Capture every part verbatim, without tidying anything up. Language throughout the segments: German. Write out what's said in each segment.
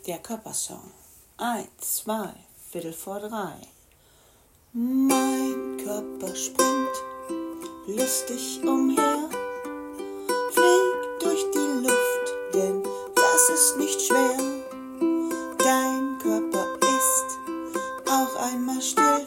Der Körpersong. Eins, zwei, Viertel vor drei. Mein Körper springt lustig umher, fliegt durch die Luft, denn das ist nicht schwer. Dein Körper ist auch einmal still.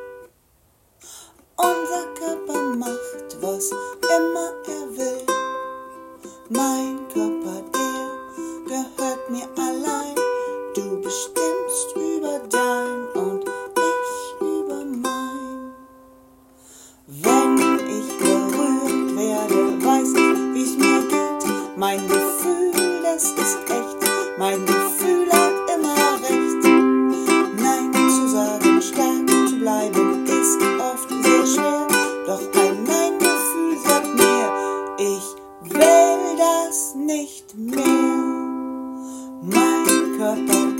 Unser Körper macht, was immer er will. Mein Körper, der gehört mir allein. Du bestimmst über dein und ich über mein. Wenn ich berührt werde, weiß ich, wie's mir geht. Mein Gefühl, das ist echt. Mein Gefühl hat immer recht. Nein zu sagen, stark zu bleiben, ist oft sehr schwer. Doch ein Nein-Gefühl sagt mir, ich will das nicht mehr. Mein Körper